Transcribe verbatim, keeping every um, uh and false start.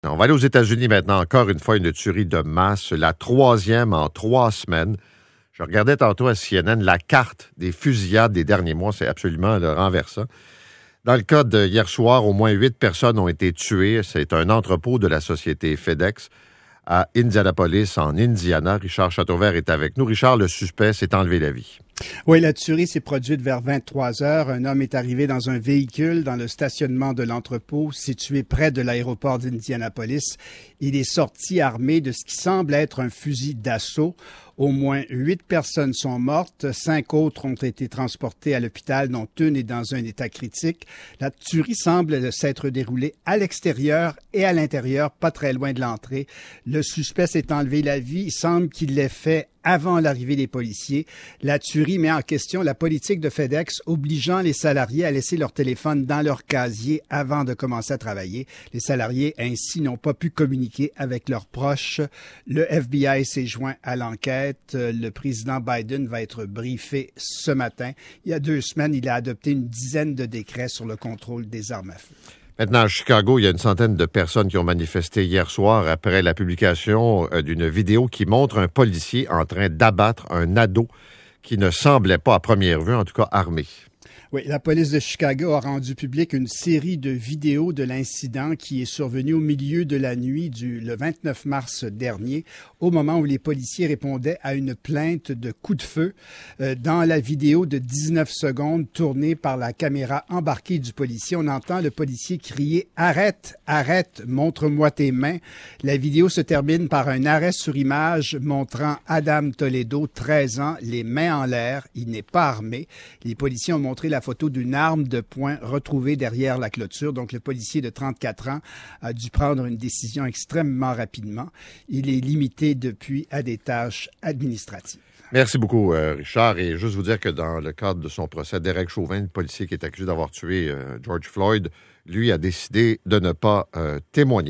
On va aller aux États-Unis maintenant. Encore une fois, une tuerie de masse, la troisième en trois semaines. Je regardais tantôt à C N N la carte des fusillades des derniers mois. C'est absolument le renversant. Dans le cas de hier soir, au moins huit personnes ont été tuées. C'est un entrepôt de la société FedEx à Indianapolis, en Indiana. Richard Chateauvert est avec nous. Richard, le suspect s'est enlevé la vie. Oui, la tuerie s'est produite vers vingt-trois heures. Un homme est arrivé dans un véhicule dans le stationnement de l'entrepôt situé près de l'aéroport d'Indianapolis. Il est sorti armé de ce qui semble être un fusil d'assaut. Au moins huit personnes sont mortes. Cinq autres ont été transportées à l'hôpital, dont une est dans un état critique. La tuerie semble s'être déroulée à l'extérieur et à l'intérieur, pas très loin de l'entrée. Le suspect s'est enlevé la vie. Il semble qu'il l'ait fait avant l'arrivée des policiers. La tuerie met en question la politique de FedEx obligeant les salariés à laisser leur téléphone dans leur casier avant de commencer à travailler. Les salariés, ainsi, n'ont pas pu communiquer avec leurs proches. Le F B I s'est joint à l'enquête. Le président Biden va être briefé ce matin. Il y a deux semaines, il a adopté une dizaine de décrets sur le contrôle des armes à feu. Maintenant, à Chicago, il y a une centaine de personnes qui ont manifesté hier soir après la publication d'une vidéo qui montre un policier en train d'abattre un ado qui ne semblait pas à première vue, en tout cas armé. Oui, la police de Chicago a rendu public une série de vidéos de l'incident qui est survenu au milieu de la nuit du le vingt-neuf mars dernier, au moment où les policiers répondaient à une plainte de coup de feu. Euh, dans la vidéo de dix-neuf secondes tournée par la caméra embarquée du policier, on entend le policier crier « Arrête, arrête, montre-moi tes mains ». La vidéo se termine par un arrêt sur image montrant Adam Toledo, treize ans, les mains en l'air. Il n'est pas armé. Les policiers ont montré la photo d'une arme de poing retrouvée derrière la clôture. Donc, le policier de trente-quatre ans a dû prendre une décision extrêmement rapidement. Il est limité depuis à des tâches administratives. Merci beaucoup, euh, Richard. Et juste vous dire que dans le cadre de son procès, Derek Chauvin, le policier qui est accusé d'avoir tué euh, George Floyd, lui a décidé de ne pas euh, témoigner.